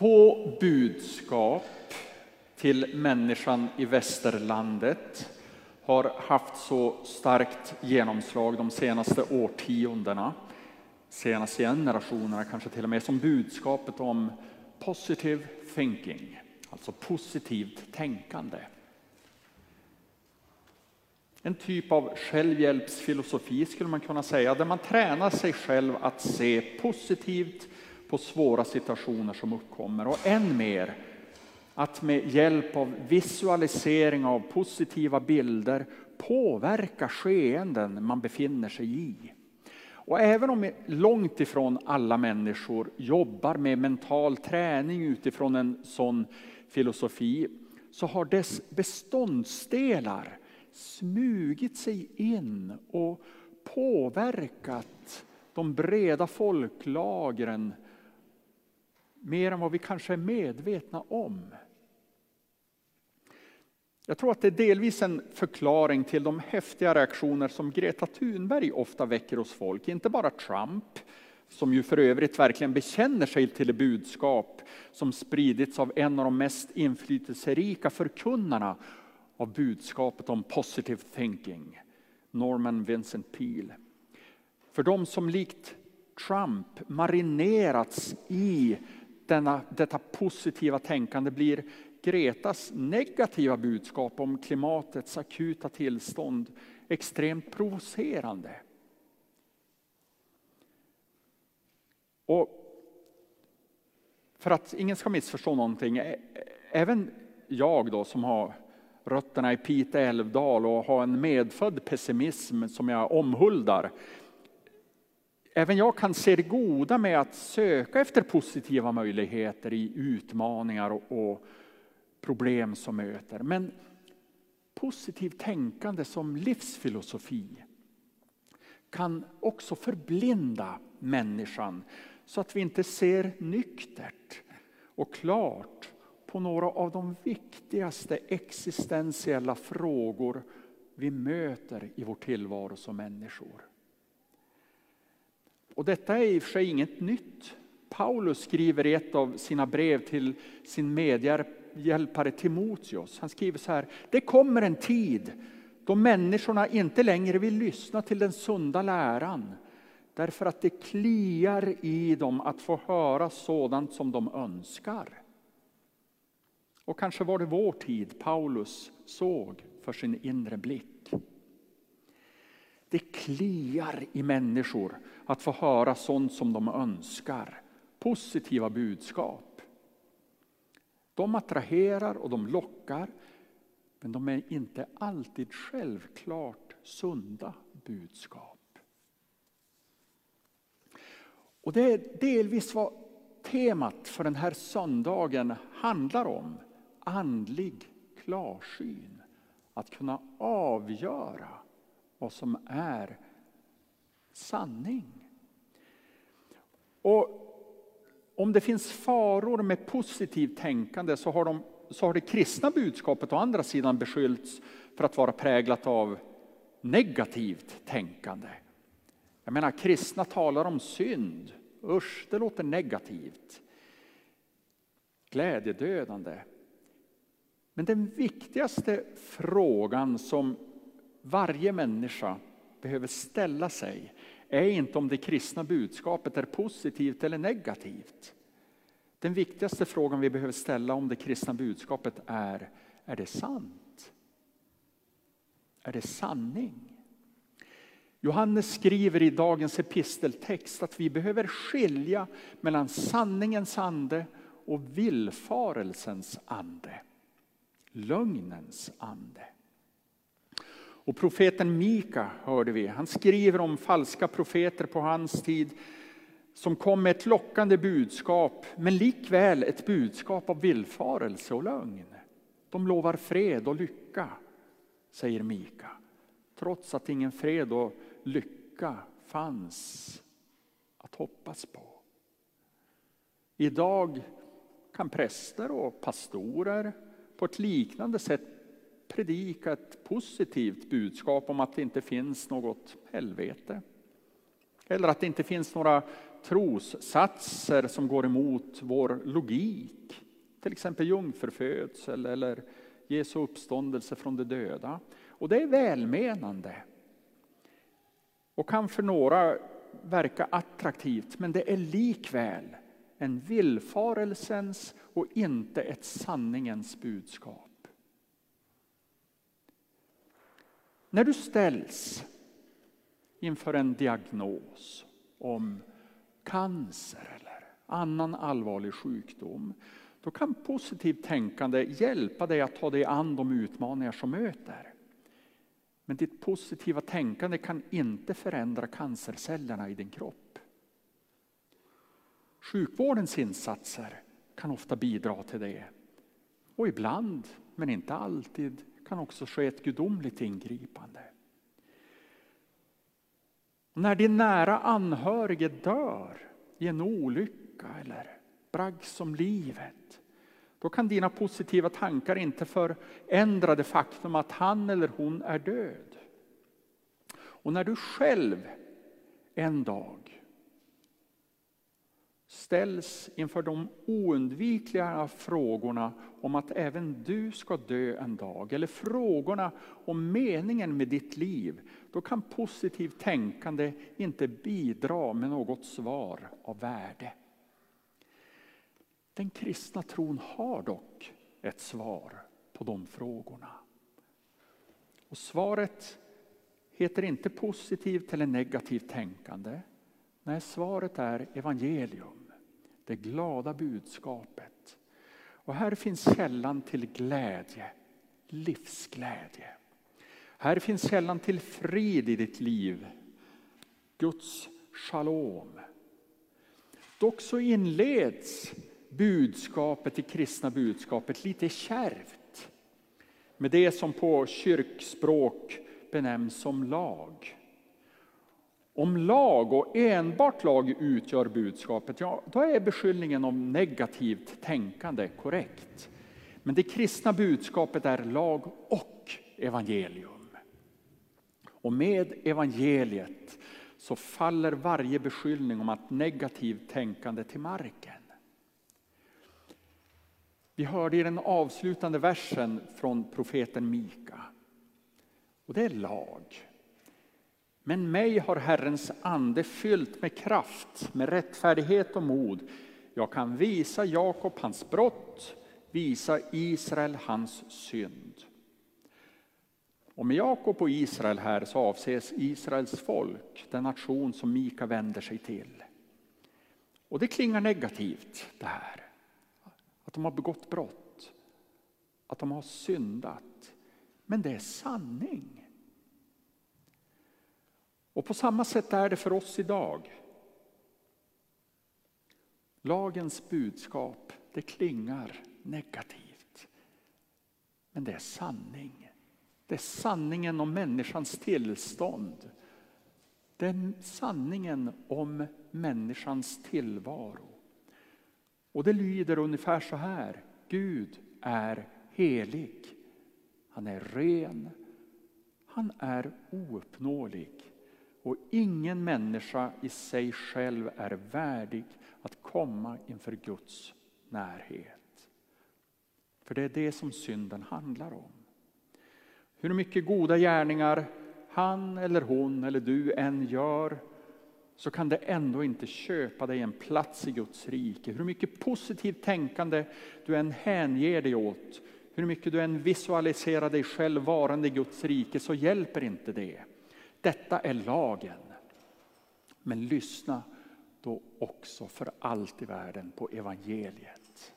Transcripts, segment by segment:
Få budskap till människan i västerlandet har haft så starkt genomslag de senaste årtiondena, senaste generationerna kanske till och med, som budskapet om positive thinking, alltså positivt tänkande. En typ av självhjälpsfilosofi skulle man kunna säga, där man tränar sig själv att se positivt på svåra situationer som uppkommer, och än mer att med hjälp av visualisering av positiva bilder påverka skeenden man befinner sig i. Och även om långt ifrån alla människor jobbar med mental träning utifrån en sån filosofi, så har dess beståndsdelar smugit sig in och påverkat de breda folklagren mer än vad vi kanske är medvetna om. Jag tror att det är delvis en förklaring till de häftiga reaktioner som Greta Thunberg ofta väcker hos folk. Inte bara Trump, som ju för övrigt verkligen bekänner sig till det budskap som spridits av en av de mest inflytelserika förkunnarna av budskapet om positive thinking, Norman Vincent Peale. För de som likt Trump marinerats i detta positiva tänkande blir Gretas negativa budskap om klimatets akuta tillstånd extremt provocerande. Och för att ingen ska missförstå någonting, även jag då som har rötterna i Pite älvdal och har en medfödd pessimism som jag omhuldar, även jag kan se det goda med att söka efter positiva möjligheter i utmaningar och problem som möter. Men positivt tänkande som livsfilosofi kan också förblinda människan så att vi inte ser nyktert och klart på några av de viktigaste existentiella frågor vi möter i vår tillvaro som människor. Och detta är i och för sig inget nytt. Paulus skriver i ett av sina brev till sin medhjälpare Timoteus. Han skriver så här: det kommer en tid då människorna inte längre vill lyssna till den sunda läran, därför att det kliar i dem att få höra sådant som de önskar. Och kanske var det vår tid Paulus såg för sin inre blick. Det kliar i människor att få höra sånt som de önskar. Positiva budskap. De attraherar och de lockar, men de är inte alltid självklart sunda budskap. Och det är delvis vad temat för den här söndagen handlar om. Andlig klarsyn. Att kunna avgöra vad som är sanning. Och om det finns faror med positivt tänkande så har det kristna budskapet å andra sidan beskyllts för att vara präglat av negativt tänkande. Jag menar, kristna talar om synd. Usch, det låter negativt. Glädjedödande. Men den viktigaste frågan som varje människa behöver ställa sig är inte om det kristna budskapet är positivt eller negativt. Den viktigaste frågan vi behöver ställa om det kristna budskapet är det sant? Är det sanning? Johannes skriver i dagens episteltext att vi behöver skilja mellan sanningens ande och villfarelsens ande. Lögnens ande. Och profeten Mika hörde vi, han skriver om falska profeter på hans tid som kom med ett lockande budskap, men likväl ett budskap av villfarelse och lögn. De lovar fred och lycka, säger Mika, trots att ingen fred och lycka fanns att hoppas på. Idag kan präster och pastorer på ett liknande sätt predika ett positivt budskap om att det inte finns något helvete. Eller att det inte finns några trossatser som går emot vår logik. Till exempel jungfrufödsel eller Jesu uppståndelse från de döda. Och det är välmenande. Och kan för några verka attraktivt, men det är likväl en villfarelsens och inte ett sanningens budskap. När du ställs inför en diagnos om cancer eller annan allvarlig sjukdom, då kan positivt tänkande hjälpa dig att ta dig an de utmaningar som möter. Men ditt positiva tänkande kan inte förändra cancercellerna i din kropp. Sjukvårdens insatser kan ofta bidra till det. Och ibland, men inte alltid, kan också ske ett gudomligt ingripande. När din nära anhörige dör i en olycka eller braggs om livet, då kan dina positiva tankar inte förändra det faktum att han eller hon är död. Och när du själv en dag ställs inför de oundvikliga frågorna om att även du ska dö en dag, eller frågorna om meningen med ditt liv, då kan positivt tänkande inte bidra med något svar av värde. Den kristna tron har dock ett svar på de frågorna. Och svaret heter inte positivt eller negativt tänkande. Nej, svaret är evangelium, det glada budskapet. Och här finns källan till glädje, livsglädje. Här finns källan till frid i ditt liv, Guds shalom. Dock så inleds budskapet, det kristna budskapet, lite kärvt med det som på kyrkspråk benämns som lag. Om lag och enbart lag utgör budskapet, ja, då är beskyllningen om negativt tänkande korrekt. Men det kristna budskapet är lag och evangelium. Och med evangeliet så faller varje beskyllning om att negativt tänkande till marken. Vi hörde i den avslutande versen från profeten Mika. Och det är lag. Men mig har Herrens ande fyllt med kraft, med rättfärdighet och mod. Jag kan visa Jakob hans brott, visa Israel hans synd. Och med Jakob och Israel här så avses Israels folk, den nation som Mika vänder sig till. Och det klingar negativt det här. Att de har begått brott, att de har syndat. Men det är sanning. Och på samma sätt är det för oss idag. Lagens budskap, det klingar negativt. Men det är sanning. Det är sanningen om människans tillstånd. Det är sanningen om människans tillvaro. Och det lyder ungefär så här. Gud är helig. Han är ren. Han är ouppnåelig. Och ingen människa i sig själv är värdig att komma inför Guds närhet. För det är det som synden handlar om. Hur mycket goda gärningar han eller hon eller du än gör, så kan det ändå inte köpa dig en plats i Guds rike. Hur mycket positivt tänkande du än hänger dig åt, hur mycket du än visualiserar dig själv varande i Guds rike, så hjälper inte det. Detta är lagen. Men lyssna då också för allt i världen på evangeliet.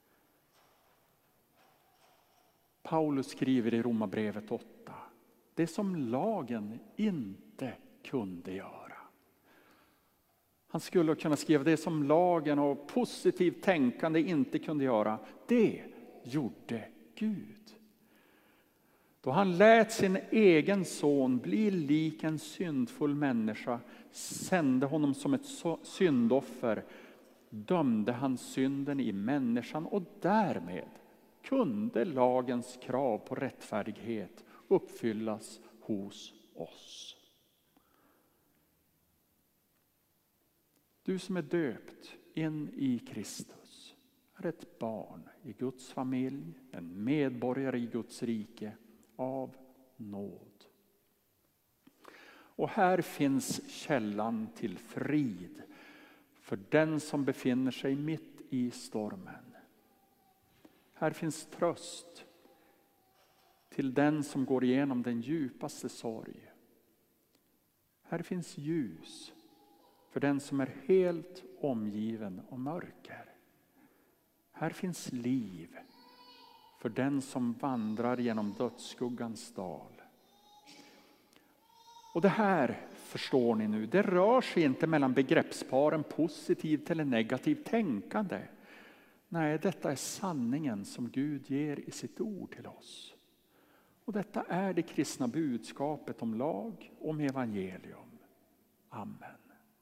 Paulus skriver i Romarbrevet 8. Det som lagen inte kunde göra. Han skulle kunna skriva det som lagen och positivt tänkande inte kunde göra. Det gjorde Gud. Då han lät sin egen son bli lik en syndfull människa, sände honom som ett syndoffer, dömde han synden i människan, och därmed kunde lagens krav på rättfärdighet uppfyllas hos oss. Du som är döpt in i Kristus är ett barn i Guds familj, en medborgare i Guds rike av nåd. Och här finns källan till frid för den som befinner sig mitt i stormen. Här finns tröst till den som går igenom den djupaste sorg. Här finns ljus för den som är helt omgiven av mörker. Här finns liv för den som vandrar genom dödsskuggans dal. Och det här, förstår ni nu, det rör sig inte mellan begreppsparen positivt eller negativt tänkande. Nej, detta är sanningen som Gud ger i sitt ord till oss. Och detta är det kristna budskapet om lag och om evangelium. Amen.